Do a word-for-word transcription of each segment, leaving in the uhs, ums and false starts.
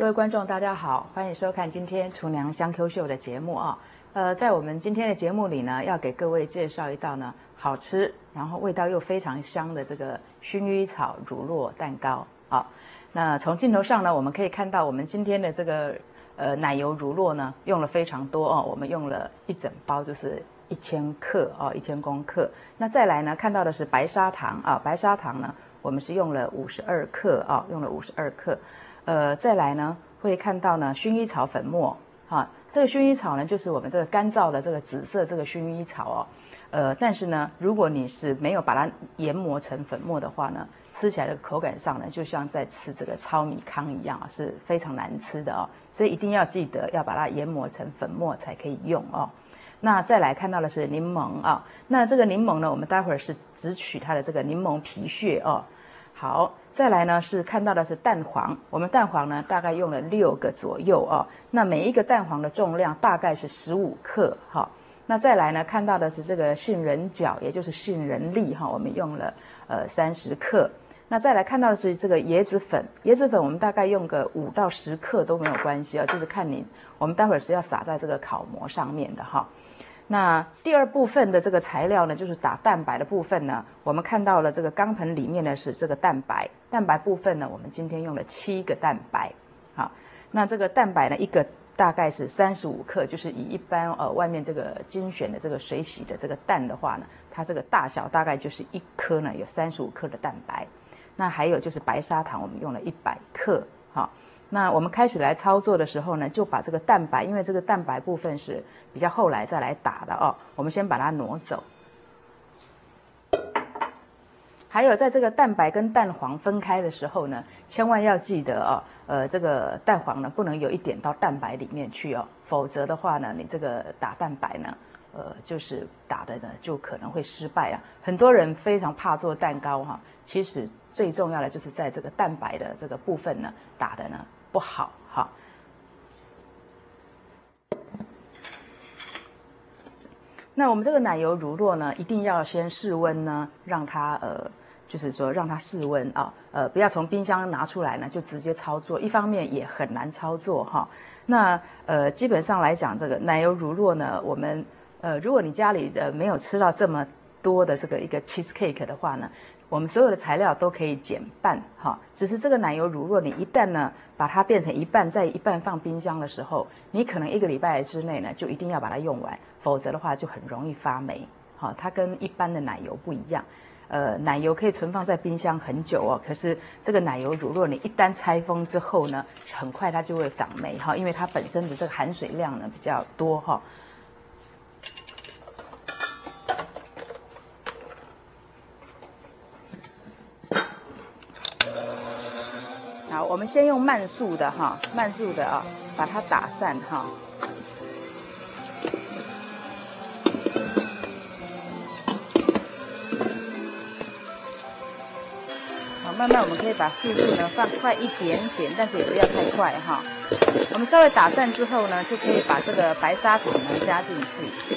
各位观众，大家好，欢迎收看今天厨娘香 Q 秀的节目啊。呃，在我们今天的节目里呢，要给各位介绍一道呢好吃，然后味道又非常香的这个薰衣草乳酪蛋糕啊。那从镜头上呢，我们可以看到我们今天的这个呃奶油乳酪呢，用了非常多哦，我们用了一整包，就是一千克哦，一千公克。那再来呢，看到的是白砂糖啊，白砂糖呢，我们是用了五十二克啊，用了五十二克。呃，再来呢，会看到呢薰衣草粉末，哈，这个薰衣草呢，就是我们这个干燥的这个紫色这个薰衣草哦，呃，但是呢，如果你是没有把它研磨成粉末的话呢，吃起来的口感上呢，就像在吃这个糙米糠一样啊，是非常难吃的哦，所以一定要记得要把它研磨成粉末才可以用哦。那再来看到的是柠檬啊，那这个柠檬呢，我们待会儿是只取它的这个柠檬皮屑哦。好，再来呢是看到的是蛋黄，我们蛋黄呢大概用了六个左右哦。那每一个蛋黄的重量大概是十五克哈、哦。那再来呢看到的是这个杏仁角，也就是杏仁粒哈、哦，我们用了呃三十克。那再来看到的是这个椰子粉，椰子粉我们大概用个五到十克都没有关系啊、哦，就是看你，我们待会儿是要撒在这个烤模上面的哈、哦。那第二部分的这个材料呢，就是打蛋白的部分呢，我们看到了这个钢盆里面呢是这个蛋白，蛋白部分呢，我们今天用了七个蛋白，好，那这个蛋白呢，一个大概是三十五克，就是以一般呃外面这个精选的这个水洗的这个蛋的话呢，它这个大小大概就是一颗呢有三十五克的蛋白，那还有就是白砂糖，我们用了一百克，好。那我们开始来操作的时候呢，就把这个蛋白，因为这个蛋白部分是比较后来再来打的哦，我们先把它挪走。还有在这个蛋白跟蛋黄分开的时候呢，千万要记得哦，呃，这个蛋黄呢不能有一点到蛋白里面去哦，否则的话呢，你这个打蛋白呢，呃，就是打的呢就可能会失败啊。很多人非常怕做蛋糕哈、啊，其实最重要的就是在这个蛋白的这个部分呢打的呢不好哈。那我们这个奶油乳酪呢，一定要先室温呢，让它呃，就是说让它室温啊，呃，不要从冰箱拿出来呢就直接操作，一方面也很难操作哈。那呃，基本上来讲，这个奶油乳酪呢，我们呃，如果你家里的没有吃到这么多的这个一个 cheesecake 的话呢，我们所有的材料都可以减半哈，只是这个奶油乳酪，你一旦呢把它变成一半，再一半放冰箱的时候，你可能一个礼拜之内呢就一定要把它用完，否则的话就很容易发霉。好，它跟一般的奶油不一样，呃，奶油可以存放在冰箱很久哦，可是这个奶油乳酪你一旦拆封之后呢，很快它就会长霉哈，因为它本身的这个含水量呢比较多哈。好，我们先用慢速的哈，慢速的啊，把它打散哈。好，慢慢我们可以把速度呢放快一点点，但是也不要太快哈。我们稍微打散之后呢，就可以把这个白砂糖呢加进去。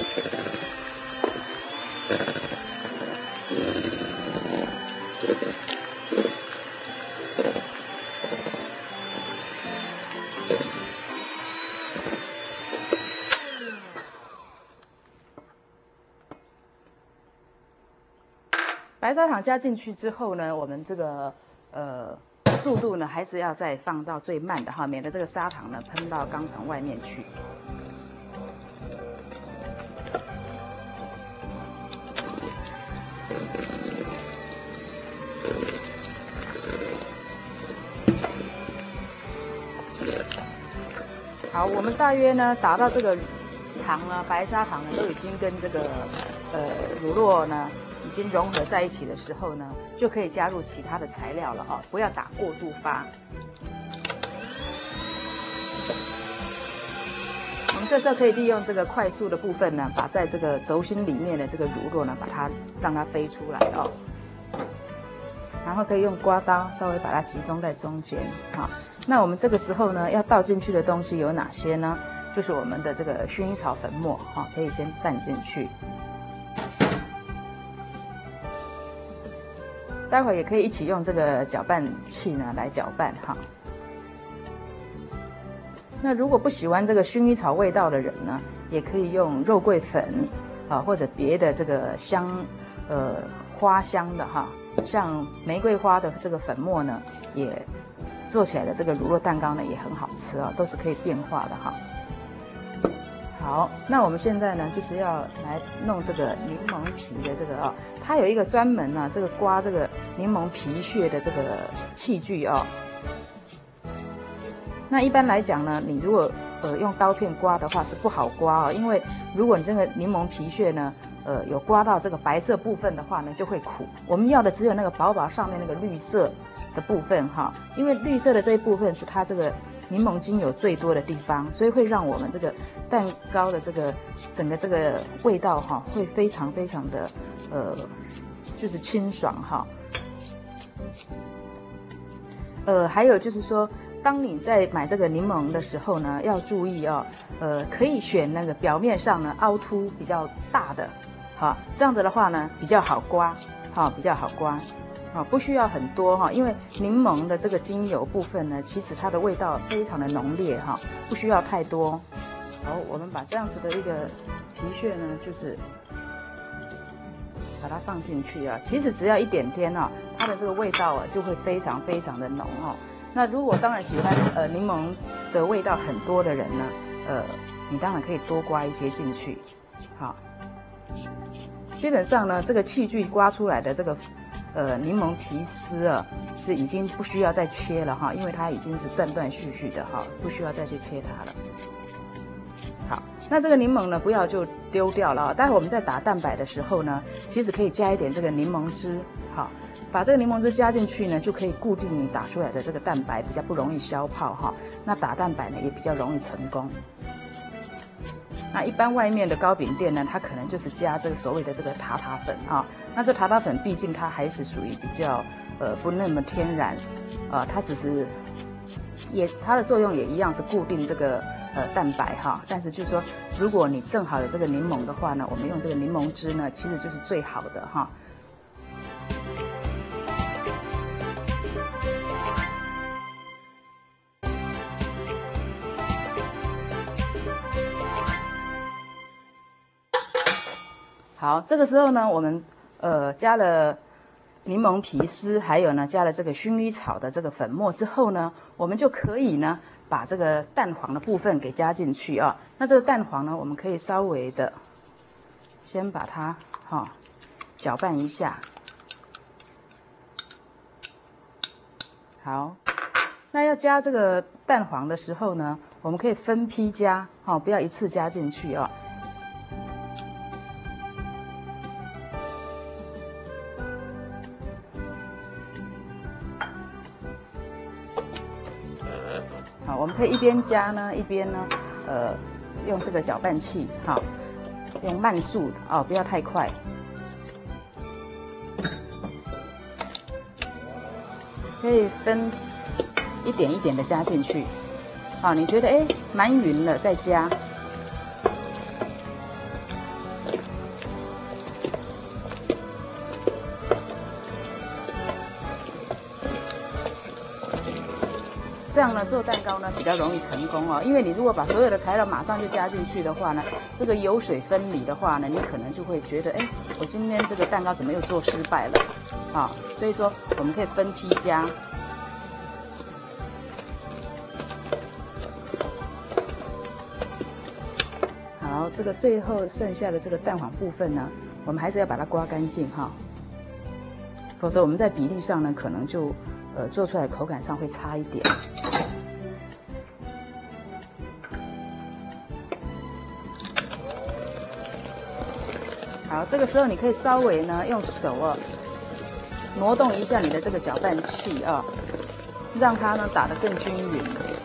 白砂糖加进去之后呢，我们这个呃速度呢还是要再放到最慢的哈，免得这个砂糖呢喷到钢盆外面去。好，我们大约呢打到这个糖呢，白砂糖呢都已经跟这个呃乳酪呢已经融合在一起的时候呢，就可以加入其他的材料了哦，不要打过度发。我们这时候可以利用这个快速的部分呢，把在这个轴心里面的这个乳酪呢，把它让它飞出来哦。然后可以用刮刀稍微把它集中在中间哈。那我们这个时候呢，要倒进去的东西有哪些呢？就是我们的这个薰衣草粉末哈，可以先拌进去。待会儿也可以一起用这个搅拌器呢来搅拌哈。 那如果不喜欢这个薰衣草味道的人呢，也可以用肉桂粉啊，或者别的这个香呃花香的哈，像玫瑰花的这个粉末呢，也做起来的这个乳酪蛋糕呢也很好吃啊，都是可以变化的哈。好，那我们现在呢就是要来弄这个柠檬皮的这个啊，它有一个专门啊这个刮这个柠檬皮屑的这个器具啊。那一般来讲呢，你如果呃用刀片刮的话是不好刮啊，因为如果你这个柠檬皮屑呢，呃有刮到这个白色部分的话呢，就会苦。我们要的只有那个薄薄上面那个绿色的部分哈，因为绿色的这一部分是它这个柠檬精油最多的地方，所以会让我们这个蛋糕的这个整个这个味道哈，会非常非常的呃，就是清爽哈。呃，还有就是说，当你在买这个柠檬的时候呢，要注意哦，呃，可以选那个表面上呢凹凸比较大的，好，这样子的话呢比较好刮，好，比较好刮。啊，不需要很多哈，因为柠檬的这个精油部分呢，其实它的味道非常的浓烈哈，不需要太多。好，我们把这样子的一个皮屑呢，就是把它放进去啊。其实只要一点点啊，它的这个味道啊就会非常非常的浓哦。那如果当然喜欢呃柠檬的味道很多的人呢，呃，你当然可以多刮一些进去。好，基本上呢，这个器具刮出来的这个。呃，柠檬皮丝啊，是已经不需要再切了哈，因为它已经是断断续续的哈，不需要再去切它了。好，那这个柠檬呢，不要就丢掉了。待会我们在打蛋白的时候呢，其实可以加一点这个柠檬汁，好，把这个柠檬汁加进去呢，就可以固定你打出来的这个蛋白，比较不容易消泡哈。那打蛋白呢，也比较容易成功。那一般外面的糕饼店呢，它可能就是加这个所谓的这个塔塔粉啊。那这塔塔粉毕竟它还是属于比较呃不那么天然，啊、呃，它只是也它的作用也一样是固定这个呃蛋白哈。但是就是说，如果你正好有这个柠檬的话呢，我们用这个柠檬汁呢，其实就是最好的哈。好，这个时候呢，我们呃加了柠檬皮丝，还有呢加了这个薰衣草的这个粉末之后呢，我们就可以呢把这个蛋黄的部分给加进去啊。那这个蛋黄呢，我们可以稍微的先把它哈、哦、搅拌一下。好，那要加这个蛋黄的时候呢，我们可以分批加，哦，不要一次加进去啊。好，我们可以一边加呢，一边呢，呃，用这个搅拌器，哈，用慢速的哦，不要太快。可以分一点一点的加进去，好，你觉得哎蛮匀了，再加。这样呢，做蛋糕呢比较容易成功哦。因为你如果把所有的材料马上就加进去的话呢，这个油水分离的话呢，你可能就会觉得，哎，我今天这个蛋糕怎么又做失败了？啊，所以说我们可以分批加。好，这个最后剩下的这个蛋黄部分呢，我们还是要把它刮干净哈，否则我们在比例上呢，可能就呃做出来口感上会差一点。好，这个时候你可以稍微呢用手啊挪动一下你的这个搅拌器啊，让它呢打得更均匀。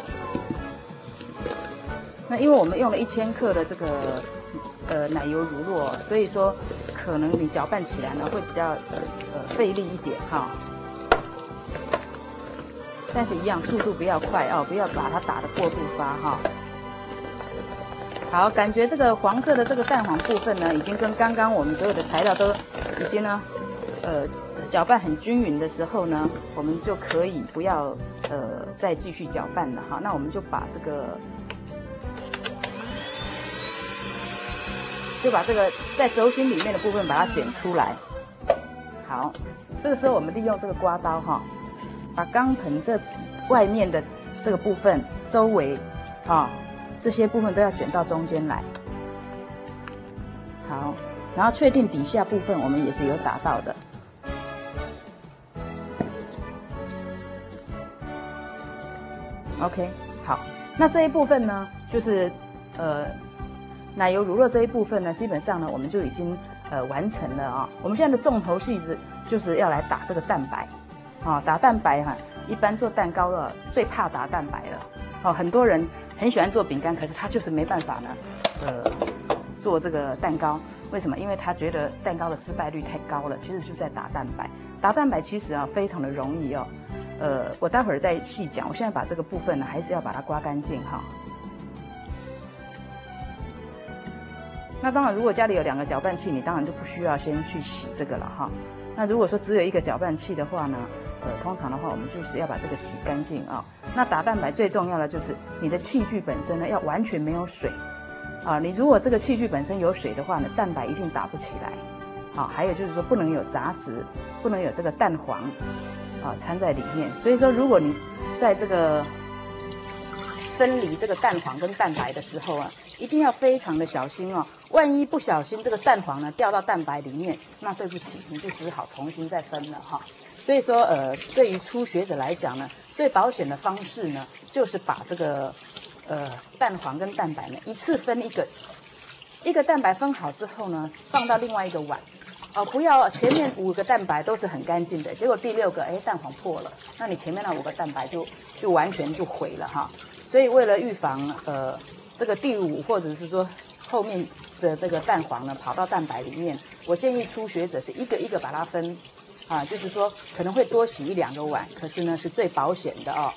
那因为我们用了一千克的这个呃奶油乳酪，所以说可能你搅拌起来呢会比较呃费力一点哈。但是一样速度不要快哦，不要把它打得过度发哈。好，感觉这个黄色的这个蛋黄部分呢，已经跟刚刚我们所有的材料都已经呢，呃，搅拌很均匀的时候呢，我们就可以不要呃再继续搅拌了哈。那我们就把这个就把这个在轴心里面的部分把它卷出来。好，这个时候我们利用这个刮刀哈，把钢盆这外面的这个部分周围，哈，这些部分都要卷到中间来。好，然后确定底下部分我们也是有打到的。OK， 好，那这一部分呢，就是呃奶油乳酪这一部分呢，基本上呢我们就已经呃完成了啊、哦。我们现在的重头戏是就是要来打这个蛋白，啊、哦，打蛋白哈、啊，一般做蛋糕的最怕打蛋白了。哦，很多人很喜欢做饼干，可是他就是没办法呢，呃，做这个蛋糕。为什么？因为他觉得蛋糕的失败率太高了，其实就在打蛋白。打蛋白其实啊非常的容易哦。呃，我待会儿再细讲。我现在把这个部分呢，还是要把它刮干净哈。那当然，如果家里有两个搅拌器，你当然就不需要先去洗这个了哈。那如果说只有一个搅拌器的话呢，呃，通常的话，我们就是要把这个洗干净啊。那打蛋白最重要的就是你的器具本身呢，要完全没有水啊。你如果这个器具本身有水的话呢，蛋白一定打不起来。好，还有就是说不能有杂质，不能有这个蛋黄。啊，掺在里面，所以说，如果你在这个分离这个蛋黄跟蛋白的时候啊，一定要非常的小心哦。万一不小心这个蛋黄呢掉到蛋白里面，那对不起，你就只好重新再分了哈。所以说，呃，对于初学者来讲呢，最保险的方式呢，就是把这个呃蛋黄跟蛋白呢一次分一个，一个蛋白分好之后呢，放到另外一个碗。哦，不要前面五个蛋白都是很干净的，结果第六个哎蛋黄破了，那你前面那五个蛋白就就完全就毁了哈。所以为了预防呃这个第五或者是说后面的这个蛋黄呢跑到蛋白里面，我建议初学者是一个一个把它分，啊，就是说可能会多洗一两个碗，可是呢是最保险的哦。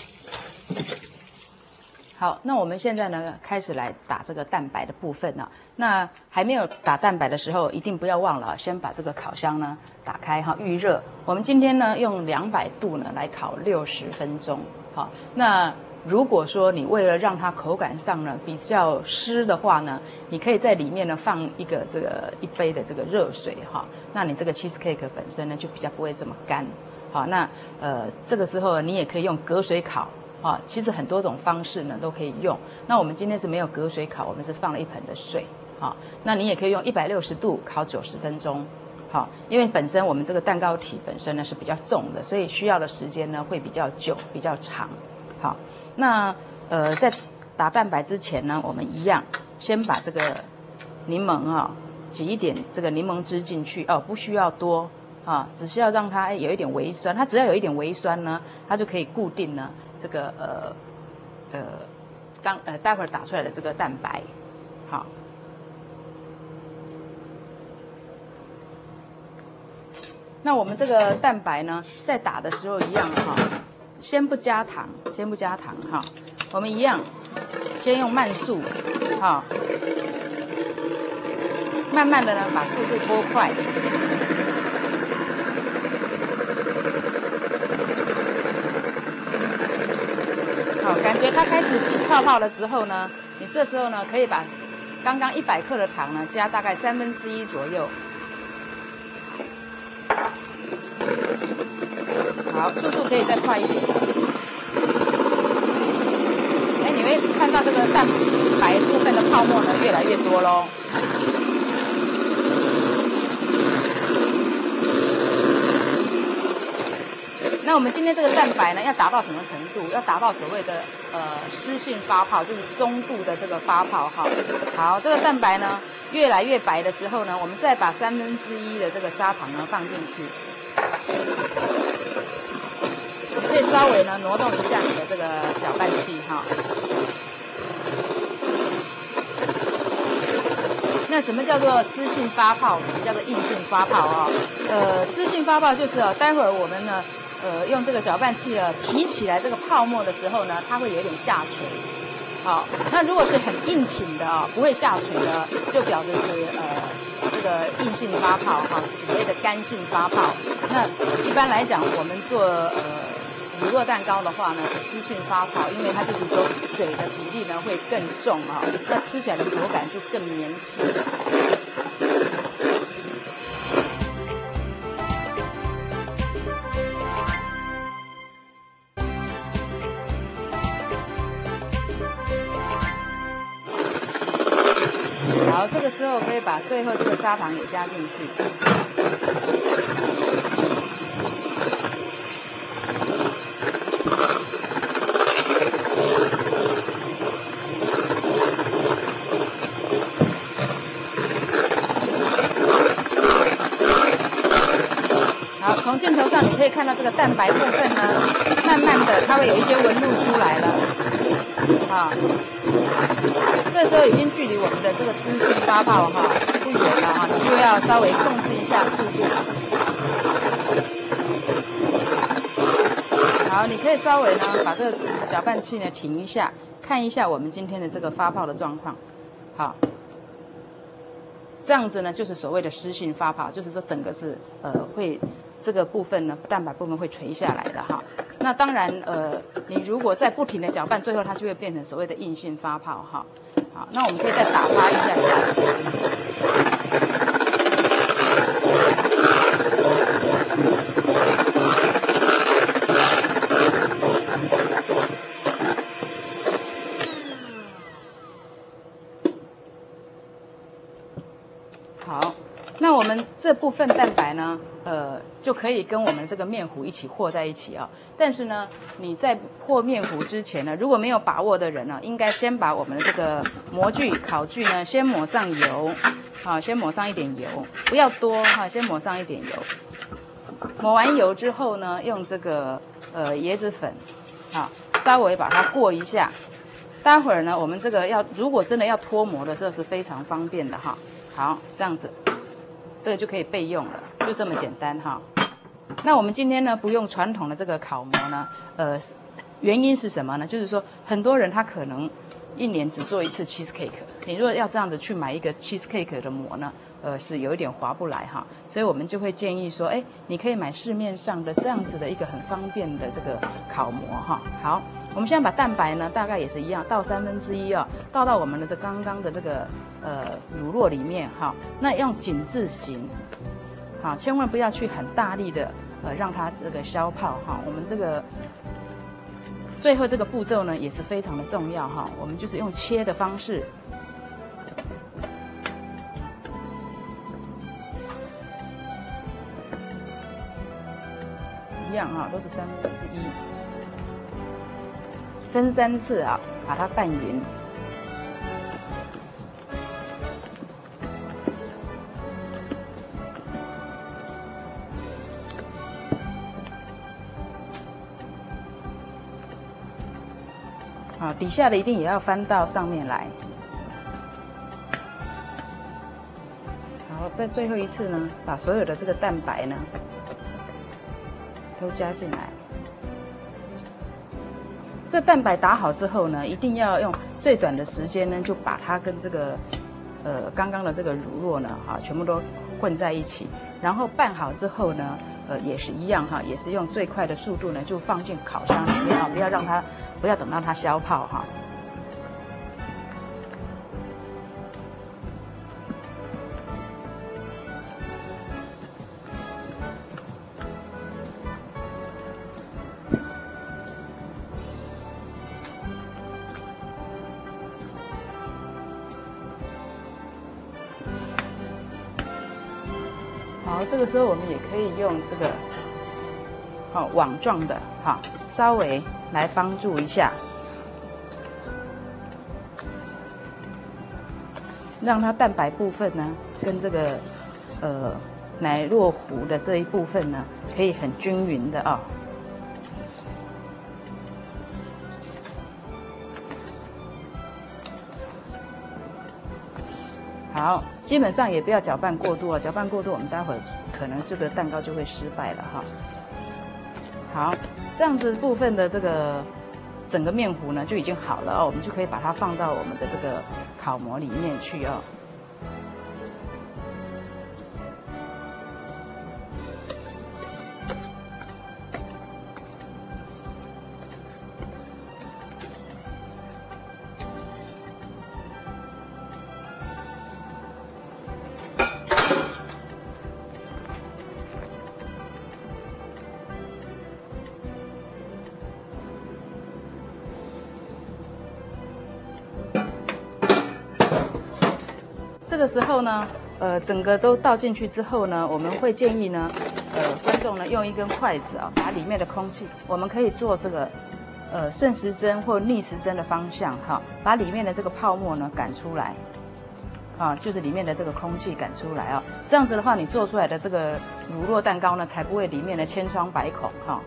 好，那我们现在呢开始来打这个蛋白的部分呢、啊。那还没有打蛋白的时候，一定不要忘了先把这个烤箱呢打开哈，预热。我们今天呢用两百度呢来烤六十分钟。好，那如果说你为了让它口感上呢比较湿的话呢，你可以在里面呢放一个这个一杯的这个热水哈，那你这个 cheesecake 本身呢就比较不会这么干。好，那呃这个时候你也可以用隔水烤。啊，其实很多种方式呢都可以用。那我们今天是没有隔水烤，我们是放了一盆的水。好，那你也可以用一百六十度烤九十分钟。好，因为本身我们这个蛋糕体本身呢是比较重的，所以需要的时间呢会比较久、比较长。好，那呃在打蛋白之前呢，我们一样先把这个柠檬啊挤一点这个柠檬汁进去哦，不需要多。啊，只需要让它有一点微酸，它只要有一点微酸呢，它就可以固定呢这个呃呃刚呃待会儿打出来的这个蛋白。好，那我们这个蛋白呢，在打的时候一样哈，先不加糖，先不加糖哈，我们一样先用慢速，哈，慢慢的呢把速度拨快。好，感觉它开始起泡泡的时候呢，你这时候呢可以把刚刚一百克的糖呢加大概三分之一左右。好，速度可以再快一点。哎，你会看到这个蛋白部分的泡沫呢越来越多咯。那我们今天这个蛋白呢，要达到什么程度？要达到所谓的呃湿性发泡，就是中度的这个发泡哈。好，这个蛋白呢越来越白的时候呢，我们再把三分之一的这个砂糖呢放进去，你可以稍微呢挪动一下你的这个搅拌器哈。那什么叫做湿性发泡？什么叫做硬性发泡啊？呃，湿性发泡就是哦，待会儿我们呢。呃，用这个搅拌器啊提起来这个泡沫的时候呢，它会有点下垂。好，那如果是很硬挺的啊，不会下垂的，就表示是呃这个硬性发泡哈，所谓的干性发泡。那一般来讲，我们做呃乳酪蛋糕的话呢，是湿性发泡，因为它就是说水的比例呢会更重啊，那吃起来的口感就更绵实。 好，这个时候可以把最后这个砂糖也加进去。好，从镜头上你可以看到这个蛋白部分呢，慢慢的它会有一些纹路出来了。啊，这时候已经距离我们的这个湿性发泡哈不远了哈，你就要稍微控制一下速度。好，你可以稍微呢把这个搅拌器呢停一下，看一下我们今天的这个发泡的状况。好，这样子呢就是所谓的湿性发泡，就是说整个是呃会这个部分呢蛋白部分会垂下来的哈。那当然，呃，你如果再不停的搅拌，最后它就会变成所谓的硬性发泡哈。好，那我们可以再打发一下下。好，那我们这部分蛋白呢，呃，就可以跟我们这个面糊一起和在一起啊。但是呢，你在和面糊之前呢，如果没有把握的人呢，应该先把我们的这个模具、烤具呢，先抹上油，好，先抹上一点油，不要多哈，先抹上一点油。抹完油之后呢，用这个呃椰子粉，好，稍微把它过一下。待会儿呢，我们这个要如果真的要脱模的时候是非常方便的哈。好，这样子，这个就可以备用了，就这么简单哈。那我们今天呢，不用传统的这个烤模呢，呃，原因是什么呢？就是说，很多人他可能一年只做一次 cheesecake， 你如果要这样子去买一个 cheesecake 的模呢，呃，是有一点划不来哈。所以我们就会建议说，哎，你可以买市面上的这样子的一个很方便的这个烤模哈。好，我们现在把蛋白呢，大概也是一样，倒三分之一哦，倒到我们的这刚刚的这个呃乳酪里面哈。那用紧致型，好，千万不要去很大力的呃让它这个消泡哈。我们这个最后这个步骤呢也是非常的重要哈。我们就是用切的方式。一样啊，都是三分之一，分三次啊，把它拌匀。好，底下的一定也要翻到上面来。好，在最后一次呢，把所有的这个蛋白呢。都加进来。这蛋白打好之后呢，一定要用最短的时间呢，就把它跟这个呃刚刚的这个乳酪呢，哈，全部都混在一起。然后拌好之后呢，呃，也是一样哈，也是用最快的速度呢，就放进烤箱里面啊，不要让它，不要等到它消泡哈。好，这个时候我们也可以用这个好网状的哈，稍微来帮助一下，让它蛋白部分呢跟这个呃奶酪糊的这一部分呢可以很均匀的啊。好，基本上也不要搅拌过度啊，搅拌过度我们待会儿可能这个蛋糕就会失败了哈。好，这样子部分的这个整个面糊呢就已经好了哦，我们就可以把它放到我们的这个烤模里面去哦。 这个时候呢，呃，整个都倒进去之后呢，我们会建议呢，呃，观众呢用一根筷子啊，把里面的空气，我们可以做这个，呃，顺时针或逆时针的方向哈，把里面的这个泡沫呢赶出来，啊，就是里面的这个空气赶出来啊，这样子的话，你做出来的这个乳酪蛋糕呢，才不会里面的千疮百孔哈。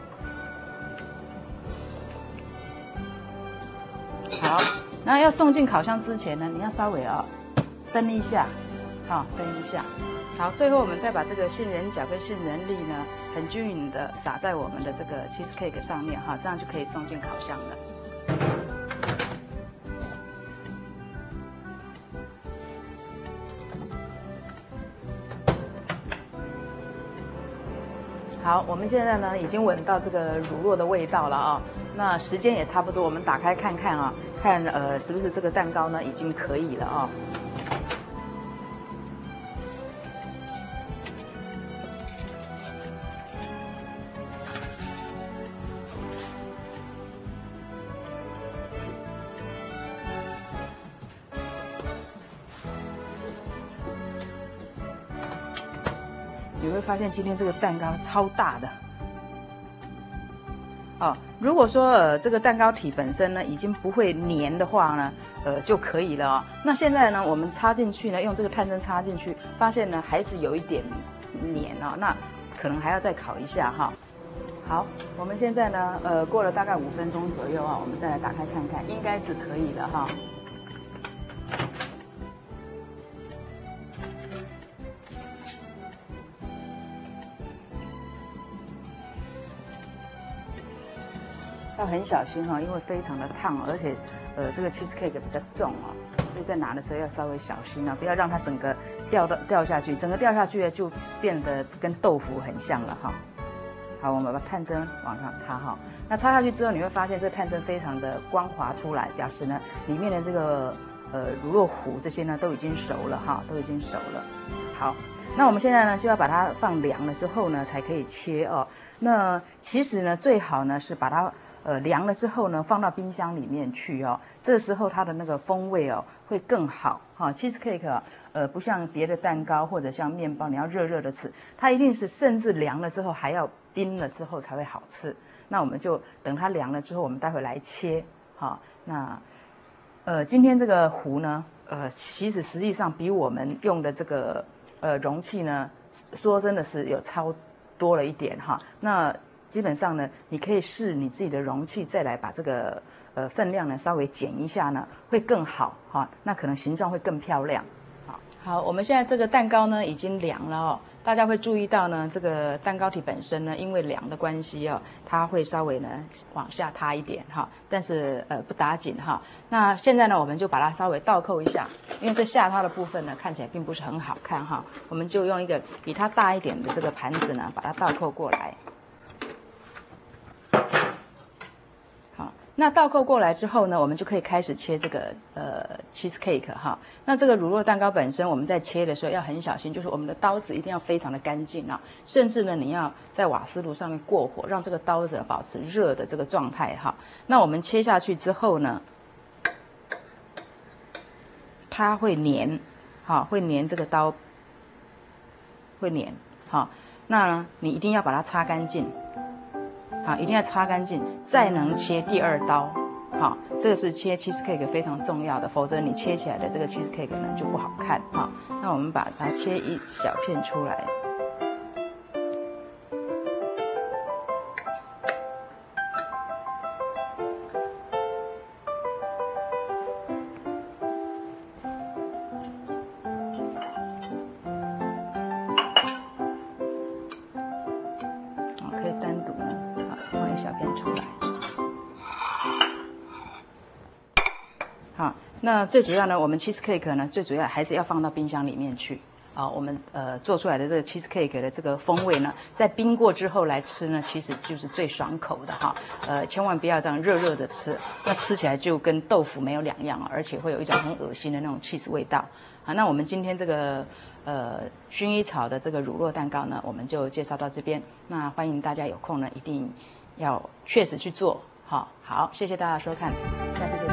好，那要送进烤箱之前呢，你要稍微啊蹬一下，好，蹬一下。好，最后我们再把这个杏仁角跟杏仁粒呢，很均匀的撒在我们的这个 cheesecake 上面哈，这样就可以送进烤箱了。好，我们现在呢已经闻到这个乳酪的味道了啊，那时间也差不多，我们打开看看啊，看呃是不是这个蛋糕呢已经可以了啊。你会发现今天这个蛋糕超大的哦。如果说呃这个蛋糕体本身呢已经不会粘的话呢，呃就可以了哦。那现在呢，我们插进去呢，用这个探针插进去，发现呢还是有一点粘哦，那可能还要再烤一下哈。好，我们现在呢，呃过了大概五分钟左右啊，我们再来打开看看，应该是可以了哈。要很小心哈，因为非常的烫，而且，呃，这个 cheesecake 比较重哦，所以在拿的时候要稍微小心啊，不要让它整个掉到掉下去，整个掉下去就变得跟豆腐很像了哈。好，我们把探针往上插哈，那插下去之后，你会发现这个探针非常的光滑出来，表示呢里面的这个呃乳酪糊这些呢都已经熟了哈，都已经熟了。好，那我们现在呢就要把它放凉了之后呢才可以切哦。那其实呢最好呢是把它呃凉了之后呢放到冰箱里面去哦，这时候它的那个风味哦会更好哈。cheesecake 啊，呃不像别的蛋糕或者像面包，你要热热的吃，它一定是甚至凉了之后还要冰了之后才会好吃。那我们就等它凉了之后，我们待会来切哈。那呃今天这个糊呢，呃其实实际上比我们用的这个呃容器呢，说真的是有超多了一点哈。那基本上呢，你可以试你自己的容器，再来把这个呃分量呢稍微减一下呢，会更好哈。那可能形状会更漂亮。好，好，我们现在这个蛋糕呢已经凉了哦。大家会注意到呢，这个蛋糕体本身呢，因为凉的关系哦，它会稍微呢往下塌一点哈，但是呃不打紧哈。那现在呢，我们就把它稍微倒扣一下，因为这下塌的部分呢看起来并不是很好看哈，我们就用一个比它大一点的这个盘子呢，把它倒扣过来。好，那倒扣过来之后呢，我们就可以开始切这个呃 cheesecake 哈。那这个乳酪蛋糕本身，我们在切的时候要很小心，就是我们的刀子一定要非常的干净啊，甚至呢你要在瓦斯炉上面过火，让这个刀子保持热的这个状态哈。那我们切下去之后呢，它会粘，哈，会粘这个刀，会粘，好，那呢你一定要把它擦干净。好，一定要擦干净，再能切第二刀。好，这个是切 cheesecake 非常重要的，否则你切起来的这个 cheesecake 呢就不好看。好，那我们把它切一小片出来。好，可以单独呢。放一小片出来，好，那最主要呢，我们 cheesecake 呢，最主要还是要放到冰箱里面去啊。我们呃做出来的这个 cheesecake 的这个风味呢，在冰过之后来吃呢，其实就是最爽口的哈。呃，千万不要这样热热的吃，那吃起来就跟豆腐没有两样，而且会有一种很恶心的那种 cheese 味道。好，那我们今天这个呃薰衣草的这个乳酪蛋糕呢，我们就介绍到这边。那欢迎大家有空呢，一定要确实去做。好，好，谢谢大家收看，下次见。